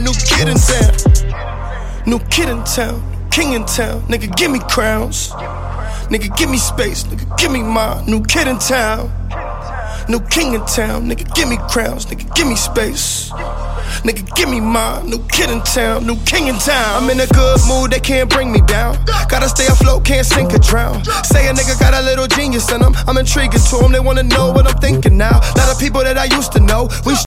new kid in town. New kid in town, king in town. Nigga, give me crowns. Nigga, give me space. Nigga, give me mine. New kid in town. New king in town. Nigga, give me crowns. Nigga, give me space. Nigga, give me mine. New kid in town. New king in town. I'm in a good mood, they can't bring me down. Gotta stay afloat, can't sink or drown. Say a nigga got a little genius in him. I'm intriguing to him, they wanna know what I'm thinking now. Lot of people that I used to know, we